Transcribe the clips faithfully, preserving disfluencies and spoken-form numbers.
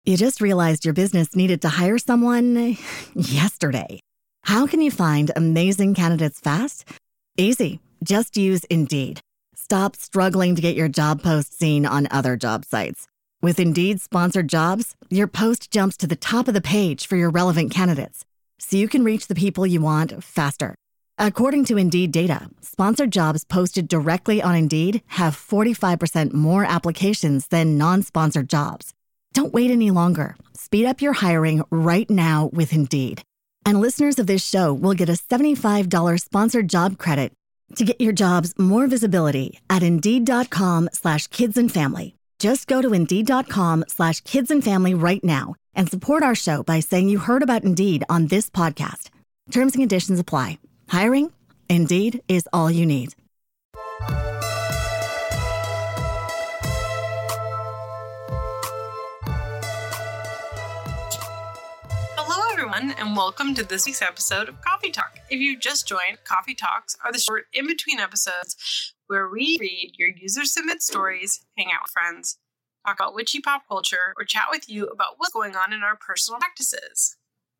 You just realized your business needed to hire someone yesterday. How can you find amazing candidates fast? Easy. Just use Indeed. Stop struggling to get your job post seen on other job sites. With Indeed sponsored jobs, your post jumps to the top of the page for your relevant candidates, so you can reach the people you want faster. According to Indeed data, sponsored jobs posted directly on Indeed have forty-five percent more applications than non-sponsored jobs. Don't wait any longer. Speed up your hiring right now with Indeed. And listeners of this show will get a seventy-five dollars sponsored job credit to get your jobs more visibility at Indeed.com slash kids and family. Just go to Indeed.com slash kids and family right now and support our show by saying you heard about Indeed on this podcast. Terms and conditions apply. Hiring? Indeed is all you need. Hello, everyone, and welcome to this week's episode of Coffee Talk. If you've just joined, Coffee Talks are the short in-between episodes where we read your user-submit stories, hang out with friends, talk about witchy pop culture, or chat with you about what's going on in our personal practices.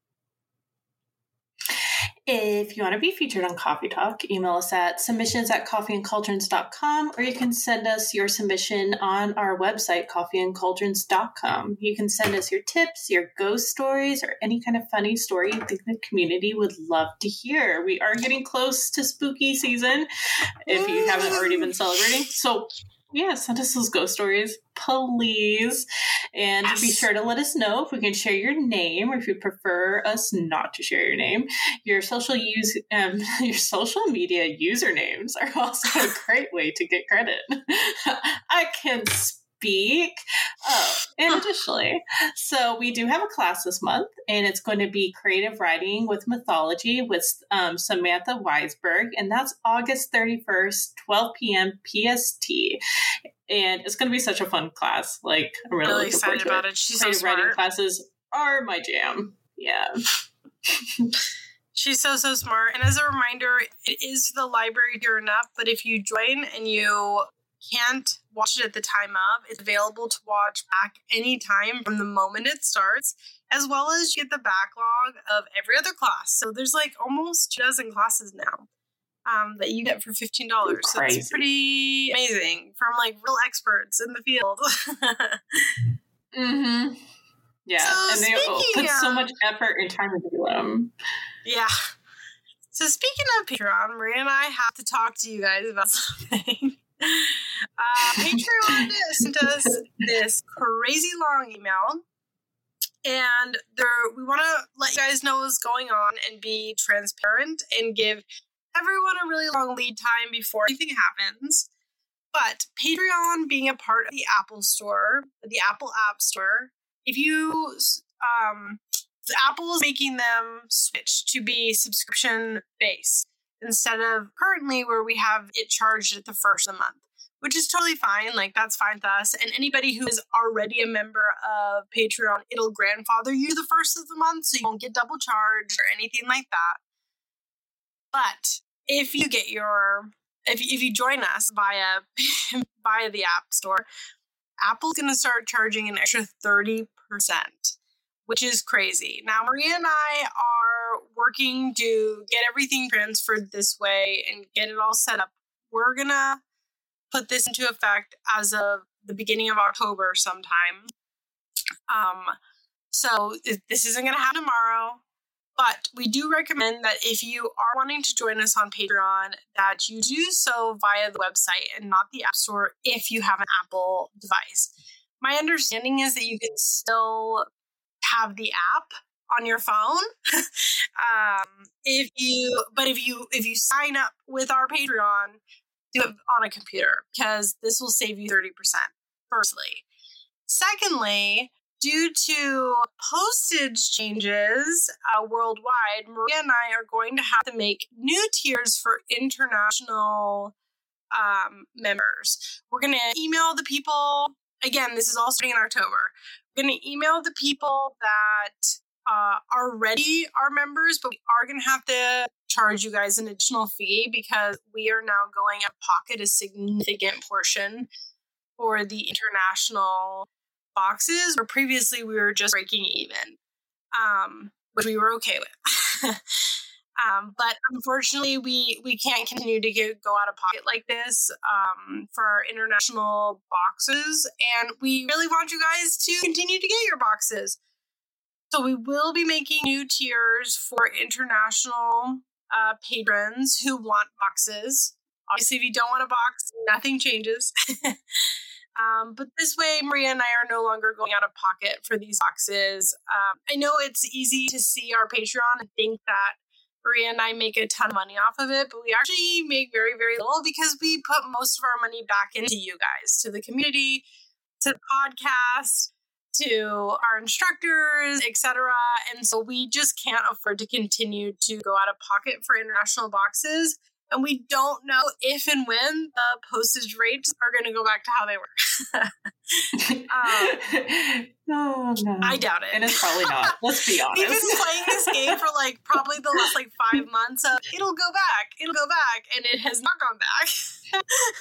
If you want to be featured on Coffee Talk, email us at submissions at coffee and cauldrons dot com, or you can send us your submission on our website, coffee and cauldrons dot com. You can send us your tips, your ghost stories, or any kind of funny story you think the community would love to hear. We are getting close to spooky season, if you haven't already been celebrating. So, yeah, send us those ghost stories, please. And yes. Be sure to let us know if we can share your name, or if you prefer us not to share your name. Your social use, um, your social media usernames are also a great way to get credit. I can speak. Oh, and additionally, so we do have a class this month, and it's going to be creative writing with mythology with um, Samantha Weisberg, and that's August thirty-first, twelve p.m. P S T. And it's going to be such a fun class. Like, I'm really, really excited about it. it. She's creative so smart. Writing classes are my jam. Yeah. She's so, so smart. And as a reminder, it is the library dear enough, but if you join and you can't watch it at the time of, it's available to watch back anytime from the moment it starts, as well as you get the backlog of every other class. So there's like almost two dozen classes now um, that you get for fifteen dollars. So it's pretty amazing from like real experts in the field. mm-hmm. Yeah, so and they put so much effort and time into them. Yeah. So speaking of Patreon, Maria and I have to talk to you guys about something. Uh, Patreon sent us this crazy long email, and there we want to let you guys know what's going on and be transparent and give everyone a really long lead time before anything happens. But Patreon being a part of the Apple Store, the Apple App Store, if you, um, Apple is making them switch to be subscription based instead of currently where we have it charged at the first of the month, which is totally fine. Like, that's fine with us. And anybody who is already a member of Patreon, it'll grandfather you the first of the month, so you won't get double charged or anything like that. But if you get your, if, if you join us via, via the App Store, Apple's going to start charging an extra thirty percent, which is crazy. Now, Maria and I are working to get everything transferred this way and get it all set up. We're going to put this into effect as of the beginning of October sometime. Um, so this isn't going to happen tomorrow, but we do recommend that if you are wanting to join us on Patreon, that you do so via the website and not the App Store if you have an Apple device. My understanding is that you can still have the app on your phone. um, if you, but if you, if you sign up with our Patreon, do it on a computer, because this will save you thirty percent, firstly. Secondly, due to postage changes uh, worldwide, Maria and I are going to have to make new tiers for international um, members. We're going to email the people, again, this is all starting in October. We're going to email the people that uh, are already our members, but we are going to have to charge you guys an additional fee because we are now going to pocket a significant portion for the international boxes, where previously we were just breaking even, um, which we were okay with. um, but unfortunately, we, we can't continue to get, go out of pocket like this um, for our international boxes. And we really want you guys to continue to get your boxes. So we will be making new tiers for international uh, patrons who want boxes. Obviously, if you don't want a box, nothing changes. um, but this way, Maria and I are no longer going out of pocket for these boxes. Um, I know it's easy to see our Patreon and think that Maria and I make a ton of money off of it, but we actually make very, very little because we put most of our money back into you guys, to the community, to the podcast, to our instructors, et cetera. And so we just can't afford to continue to go out of pocket for international boxes. And we don't know if and when the postage rates are going to go back to how they were. um, no, no. I doubt it. And it's probably not. Let's be honest. We've been playing this game for like probably the last like five months of it'll go back, it'll go back, and it has not gone back.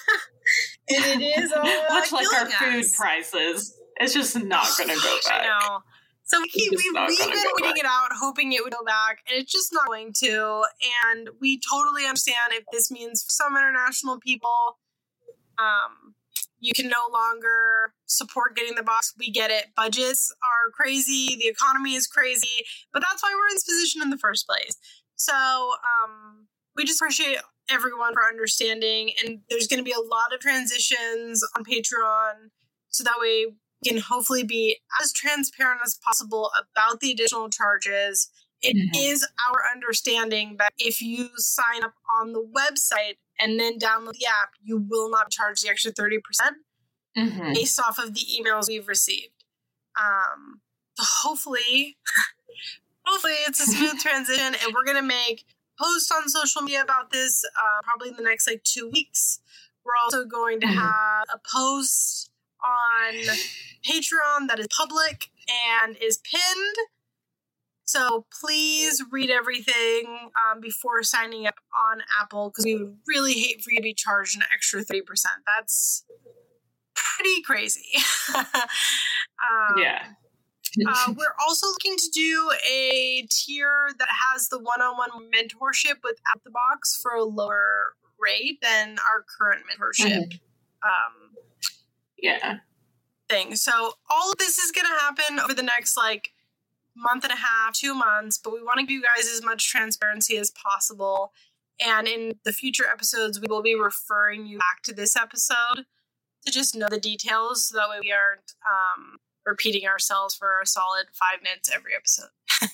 And it is uh, much like our us. food prices. It's just not going to go back. I know. So we keep, we've, we've been waiting it out, hoping it would go back, and it's just not going to. And we totally understand if this means for some international people, um, you can no longer support getting the box. We get it. Budgets are crazy. The economy is crazy. But that's why we're in this position in the first place. So um, we just appreciate everyone for understanding. And there's going to be a lot of transitions on Patreon, so that way can hopefully be as transparent as possible about the additional charges. It mm-hmm. is our understanding that if you sign up on the website and then download the app, you will not charge the extra thirty percent mm-hmm. based off of the emails we've received. Um, so hopefully, hopefully it's a smooth transition, and we're going to make posts on social media about this uh, probably in the next like two weeks. We're also going to mm-hmm. have a post on Patreon that is public and is pinned. So please read everything um, before signing up on Apple, because we would really hate for you to be charged an extra thirty percent. That's pretty crazy. um, yeah. uh, we're also looking to do a tier that has the one-on-one mentorship with Out the Box for a lower rate than our current mentorship. Mm-hmm. Um, Yeah. thing. So all of this is going to happen over the next like month and a half, two months, but we want to give you guys as much transparency as possible. And in the future episodes, we will be referring you back to this episode to just know the details, so that way we aren't um, repeating ourselves for a solid five minutes every episode.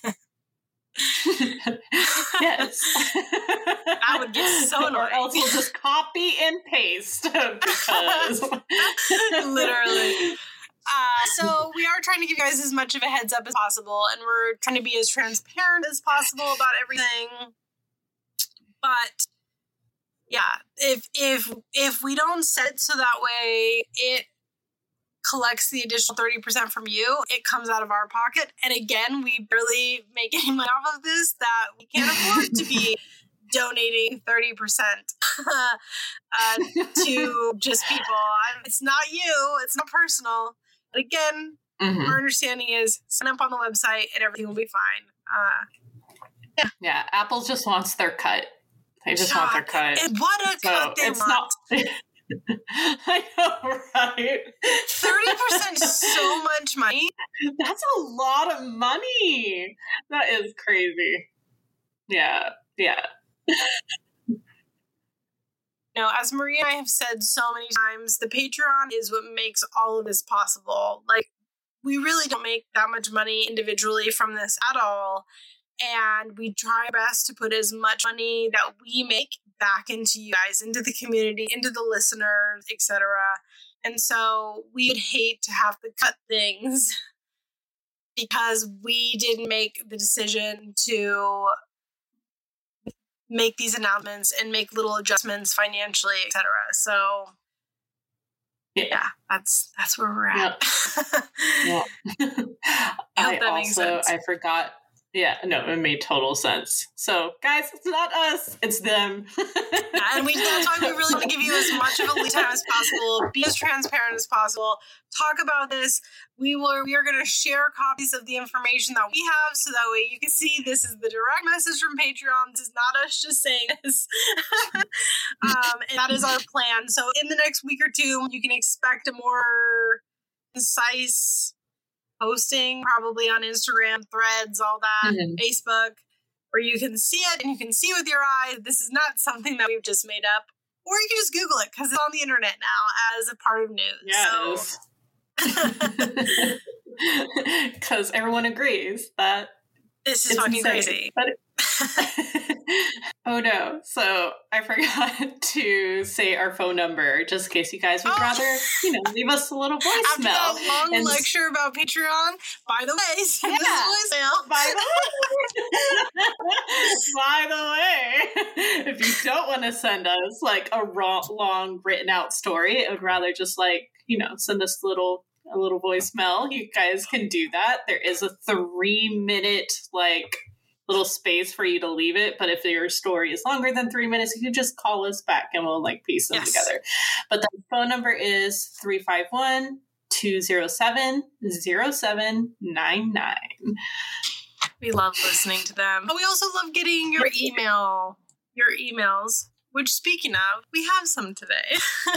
Yes. That would get so annoying. Or else we'll just copy and paste. Because literally. Uh, so we are trying to give you guys as much of a heads up as possible, and we're trying to be as transparent as possible about everything. But yeah, if if if we don't set it so that way it collects the additional thirty percent from you, it comes out of our pocket. And again, we barely make any money off of this, that we can't afford to be donating thirty percent uh, to just people. I'm, it's not you. It's not personal. But again, mm-hmm. our understanding is sign up on the website and everything will be fine. Uh, yeah. yeah, Apple just wants their cut. They just yeah. want their cut. And what a so cut they it's want. Not- I know, right? thirty percent is so much money. That's a lot of money. That is crazy. Yeah, yeah. You know, as Maria and I have said so many times, the Patreon is what makes all of this possible. Like, we really don't make that much money individually from this at all. And we try our best to put as much money that we make back into you guys, into the community, into the listeners, et cetera. And so we would hate to have to cut things because we didn't make the decision to make these announcements and make little adjustments financially, et cetera. So yeah, yeah that's that's where we're at. Yep. Yeah. I, I also I forgot Yeah, no, it made total sense. So, guys, it's not us, it's them. And we that's why we really want to give you as much of a lead time as possible, be as transparent as possible, talk about this. We will we are going to share copies of the information that we have so that way you can see this is the direct message from Patreon. This is not us just saying this. um, and that is our plan. So in the next week or two, you can expect a more concise posting, probably on Instagram, Threads, all that, mm-hmm. Facebook, where you can see it and you can see with your eyes. This is not something that we've just made up. Or you can just Google it because it's on the internet now as a part of news. Yes. Because so. everyone agrees that this is fucking insane. Crazy. But oh no. So I forgot to say our phone number just in case you guys would oh. rather, you know, leave us a little voicemail. After that long and lecture about Patreon, by the way, send yeah, us a voicemail. By the way, by the way, if you don't want to send us like a raw, long written out story, I would rather just like, you know, send us a little a little voicemail. You guys can do that. There is a three minute like little space for you to leave it, but if your story is longer than three minutes, you can just call us back and we'll like piece them yes. together. But the phone number is three five one, two oh seven, oh seven nine nine. We love listening to them. But we also love getting your email, your emails, which speaking of, we have some today.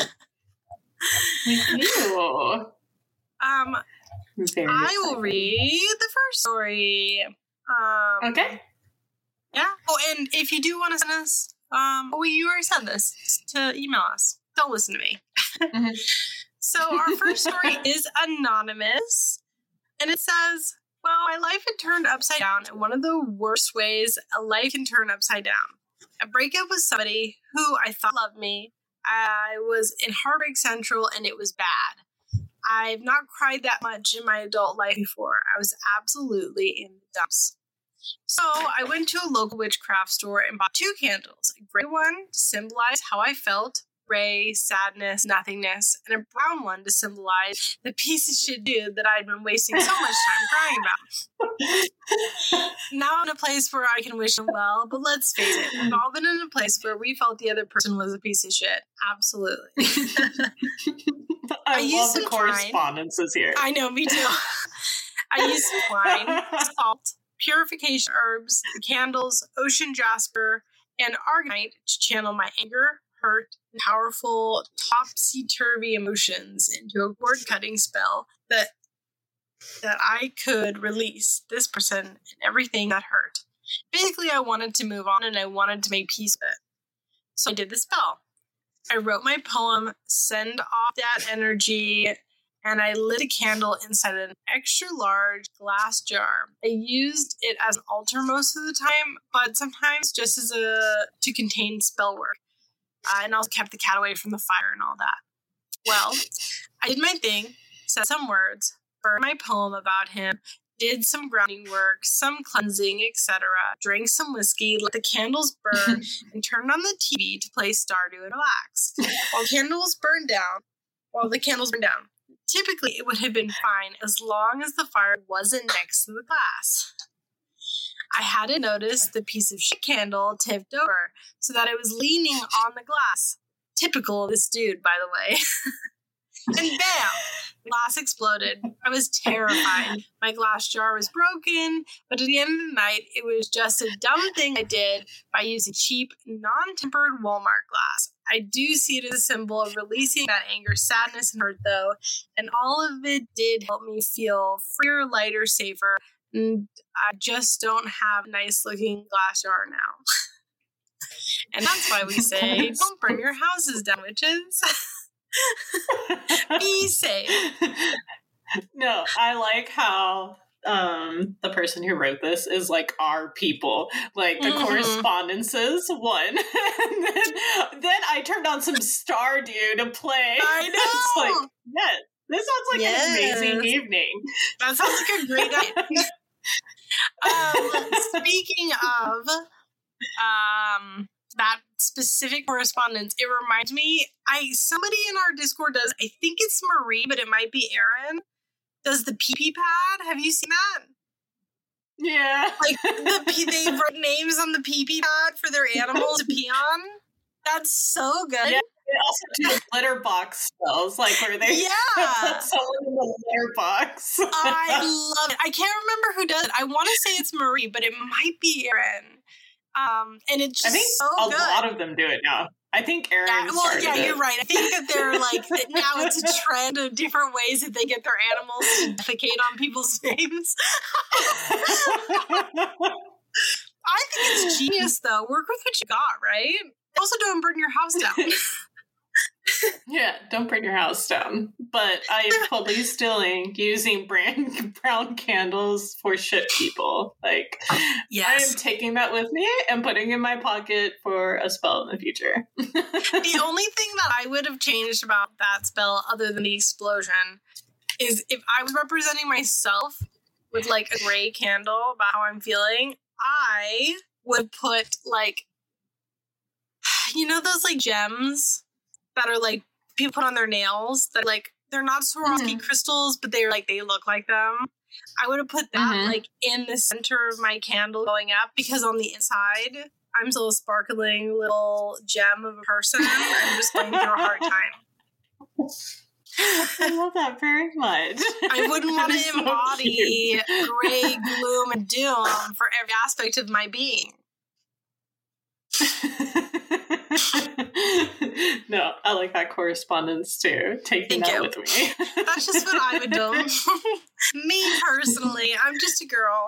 We do. Um, Very I exciting. will read the first story. Um, okay. Yeah. Oh, and if you do want to send us, um, oh, you already said this, to email us. Don't listen to me. Mm-hmm. So our first story is anonymous, and it says, well, my life had turned upside down in one of the worst ways a life can turn upside down. A breakup with somebody who I thought loved me. I was in Heartbreak Central, and it was bad. I've not cried that much in my adult life before. I was absolutely in the dumps. So I went to a local witchcraft store and bought two candles. A gray one to symbolize how I felt, gray, sadness, nothingness, and a brown one to symbolize the piece of shit dude that I'd been wasting so much time crying about. Now I'm in a place where I can wish him well, but let's face it, we've all been in a place where we felt the other person was a piece of shit. Absolutely. I, I love the correspondences here. I know, me too. I used some wine, salt, purification herbs, the candles, ocean jasper, and argonite to channel my anger, hurt, and powerful topsy-turvy emotions into a cord-cutting spell that that I could release this person and everything that hurt. Basically, I wanted to move on and I wanted to make peace with it. So I did the spell. I wrote my poem, Send Off That Energy, and I lit a candle inside an extra large glass jar. I used it as an altar most of the time, but sometimes just as a to contain spell work. Uh, and also kept the cat away from the fire and all that. Well, I did my thing, said some words, burned my poem about him, did some grounding work, some cleansing, et cetera, drank some whiskey, let the candles burn, and turned on the T V to play Stardew and relax. While candles burned down, while the candles burned down, typically it would have been fine as long as the fire wasn't next to the glass. I hadn't noticed the piece of shit candle tipped over so that it was leaning on the glass. Typical of this dude, by the way. And bam! The glass exploded. I was terrified. My glass jar was broken, but at the end of the night, it was just a dumb thing I did by using cheap, non-tempered Walmart glass. I do see it as a symbol of releasing that anger, sadness, and hurt, though, and all of it did help me feel freer, lighter, safer, and I just don't have a nice-looking glass jar now. And that's why we say, don't burn your houses down, witches. Be safe. No, I like how um, the person who wrote this is like our people. Like the mm-hmm. correspondences one. And then, then I turned on some Stardew to play. I know. It's like, yes, this sounds like yes. an amazing evening. That sounds like a great night. um, speaking of um, that specific correspondence, it reminds me, I somebody in our Discord does, I think it's Marie, but it might be Erin, does the pee-pee pad. Have you seen that? Yeah. Like, the pee- they write names on the pee-pee pad for their animals to pee on. That's so good. Yeah, they also do litter box spells, like where they Yeah. put someone in the litter box. I love it. I can't remember who does it. I want to say it's Marie, but it might be Erin. Um, and it's just I think so a good. lot of them do it now. I think Erin Yeah, well, started yeah, it. you're right. I think that they're like, that now it's a trend of different ways that they get their animals to defecate on people's names. I think it's genius, though. Work with what you got, right? Also, don't burn your house down. Yeah, don't burn your house down. But I am fully stealing using brand brown candles for shit people. Like, Yes. I am taking that with me and putting it in my pocket for a spell in the future. The only thing that I would have changed about that spell, other than the explosion, is if I was representing myself with like a gray candle about how I'm feeling, I would put like, you know, those like gems that are like people put on their nails that like they're not Swarovski Mhm. crystals, but they're like they look like them. I would have put that Mhm. like in the center of my candle going up, because on the inside I'm still a sparkling little gem of a person. I'm just going through a hard time. I love that very much. I wouldn't want That to is so embody cute. gray gloom and doom for every aspect of my being. No, I like that correspondence too. Taking Thank that you. with me. That's just what I would do. Me personally, I'm just a girl.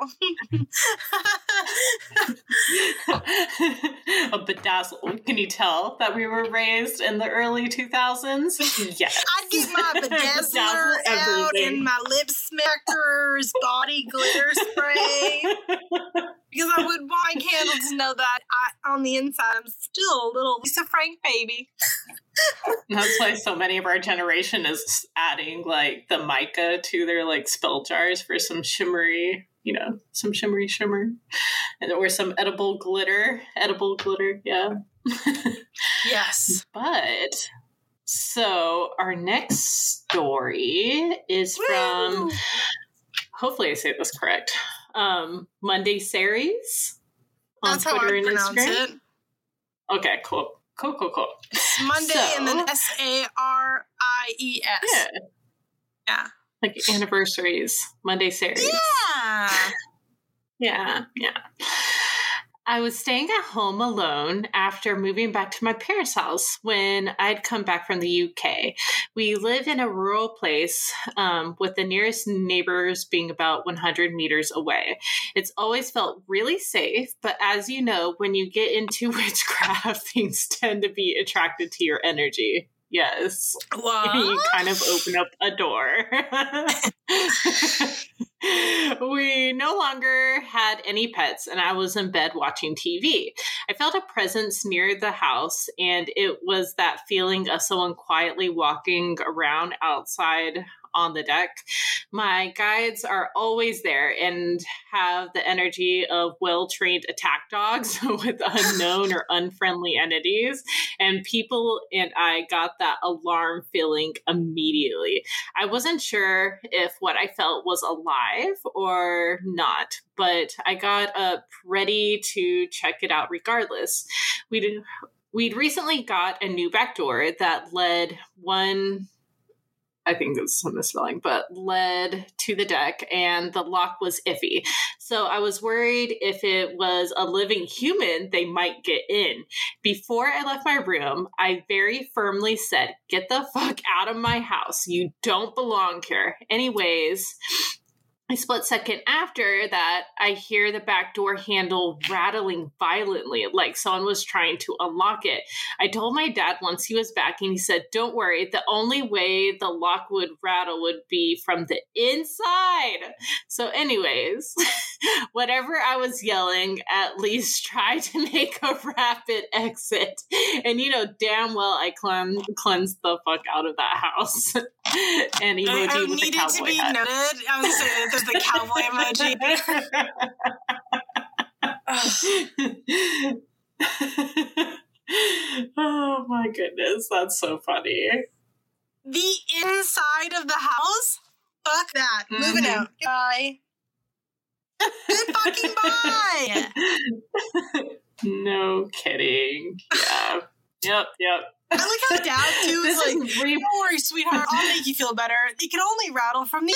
A bedazzle. Can you tell that we were raised in the early two thousands? Yes. I'd get my bedazzler Bedazzle out and my lip smackers, body glitter spray. Because I would want my candle to know that I, on the inside, I'm still a little Lisa Frank baby. That's why so many of our generation is adding like the mica to their like spell jars for some shimmery, you know, some shimmery shimmer, and or some edible glitter, edible glitter, yeah. Yes. But so our next story is from, Woo! hopefully I say this correct, um, Monday Series on That's how Twitter I and pronounce Instagram. it. Okay, cool. Cool, cool, cool. It's Monday So- and then S A R I E S. Yeah, Yeah. like anniversaries, Monday Series. Yeah. Yeah, yeah. I was staying at home alone after moving back to my parents' house when I'd come back from the U K. We live in a rural place, um, with the nearest neighbors being about one hundred meters away. It's always felt really safe, but as you know, when you get into witchcraft, things tend to be attracted to your energy. Yes. What? You kind of open up a door. We no longer had any pets, and I was in bed watching T V. I felt a presence near the house, and it was that feeling of someone quietly walking around outside on the deck. My guides are always there and have the energy of well-trained attack dogs with unknown or unfriendly entities, and people and I got that alarm feeling immediately. I wasn't sure if what I felt was alive or not, but I got up ready to check it out regardless. We'd, we'd recently got a new back door that led one... I think it's a misspelling, but led to the deck, and the lock was iffy. So I was worried if it was a living human, they might get in. Before I left my room, I very firmly said, "Get the fuck out of my house. You don't belong here." Anyways, a split second after that, I hear the back door handle rattling violently, like someone was trying to unlock it. I told my dad once he was back, and he said, "Don't worry, the only way the lock would rattle would be from the inside." So anyways, whatever I was yelling, at least try to make a rapid exit. And you know damn well I clean, cleansed the fuck out of that house. And emoji I, I with the needed cowboy to be hat. noted. I was saying there's the cowboy emoji. Oh my goodness, that's so funny. The inside of the house? Fuck that. Moving Mhm. out. Bye. Goodbye, walking by. No kidding. Yeah. Yep, yep. I like how Dad, too, is like, re- don't worry, sweetheart, I'll make you feel better. It can only rattle from the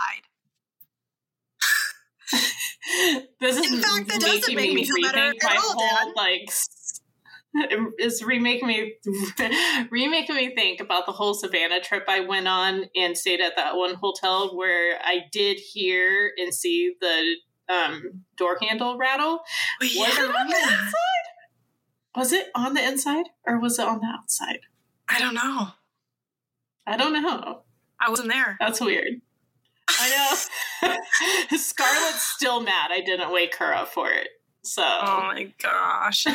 inside. This is In fact, that making doesn't make me feel better rethink at my all, whole, Dad. like, is remaking me remaking me think about the whole Savannah trip I went on and stayed at that one hotel where I did hear and see the um, door handle rattle. Oh, yeah. Was it on the inside? Was it on the inside or was it on the outside? I don't know. I don't know. I wasn't there. That's weird. I know. Scarlett's still mad I didn't wake her up for it. So. Oh my gosh.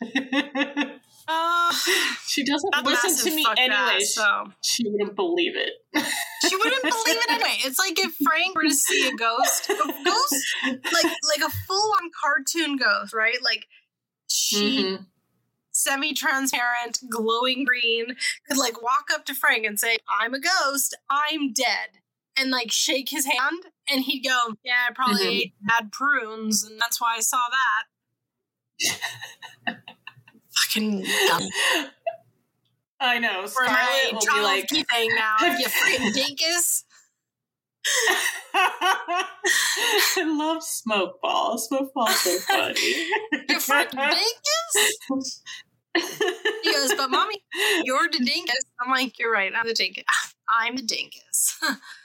uh, she doesn't that listen massive to me fuck anyway. that, so. She wouldn't believe it. She wouldn't believe it anyway. It's like if Frank were to see a ghost, a ghost, like like a full-on cartoon ghost, right? Like she, Mm-hmm. semi-transparent, glowing green, could like walk up to Frank and say, "I'm a ghost. I'm dead," and like shake his hand, and he'd go, "Yeah, I probably Mm-hmm. ate bad prunes, and that's why I saw that." Fucking dumb. I know. Or Scarlett my will be Charles like, Key thing now. You freaking dinkus. I love smoke ball. Smoke ball's so funny. You freaking dinkus. He goes, "But mommy, you're the dinkus." I'm like, "You're right. I'm the dinkus. I'm the dinkus."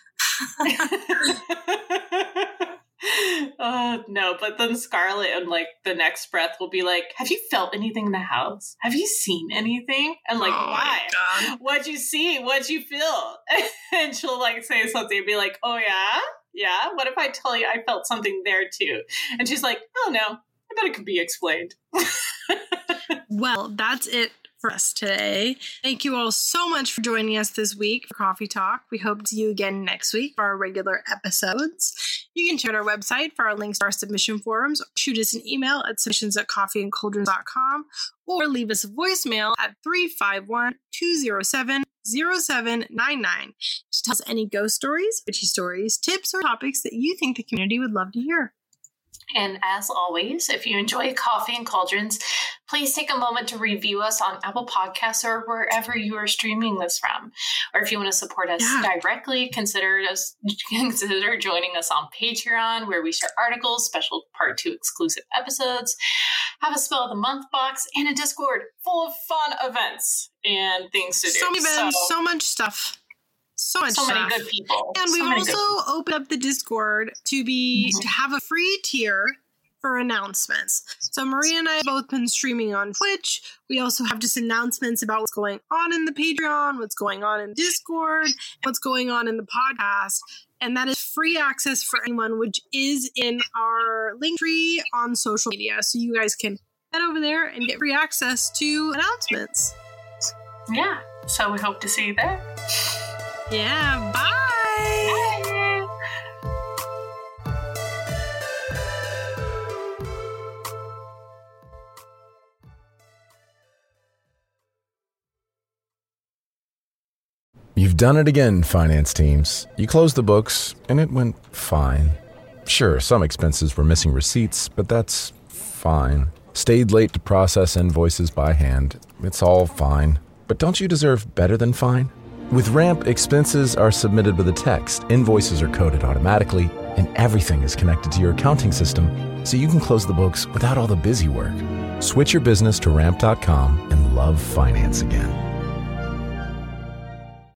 Oh no, but then Scarlett in like the next breath will be like, "Have you felt anything in the house? Have you seen anything?" And like, Oh, why? my God. What'd you see? What'd you feel? And she'll like say something and be like, "Oh yeah? Yeah? What if I tell you I felt something there too?" And she's like, "Oh no, I bet it could be explained." Well, that's it for us today. Thank you all so much for joining us this week for Coffee Talk. We hope to see you again next week for our regular episodes. You can check out our website for our links to our submission forums, shoot us an email at submissions at coffee and cauldrons dot com, or leave us a voicemail at three five one, two zero seven, zero seven nine nine to tell us any ghost stories, witchy stories, tips, or topics that you think the community would love to hear. And as always, if you enjoy Coffee and Cauldrons, please take a moment to review us on Apple Podcasts or wherever you are streaming this from. Or if you want to support us Yeah. directly, consider us consider joining us on Patreon, where we share articles, special part two exclusive episodes, have a spell of the month box, and a Discord full of fun events and things to do. So many events, So- so much stuff. So much so stuff. many good people. And So we've many good also opened up the Discord to be Mhm. to have a free tier for announcements. So Maria and I have both been streaming on Twitch. We also have just announcements about what's going on in the Patreon, what's going on in Discord, what's going on in the podcast. And that is free access for anyone, which is in our link tree on social media. So you guys can head over there and get free access to announcements. Yeah. So we hope to see you there. Yeah, bye! Bye. You've done it again, finance teams. You closed the books, and it went fine. Sure, some expenses were missing receipts, but that's fine. Stayed late to process invoices by hand. It's all fine. But don't you deserve better than fine? With Ramp, expenses are submitted with a text, invoices are coded automatically, and everything is connected to your accounting system, so you can close the books without all the busy work. Switch your business to ramp dot com and love finance again.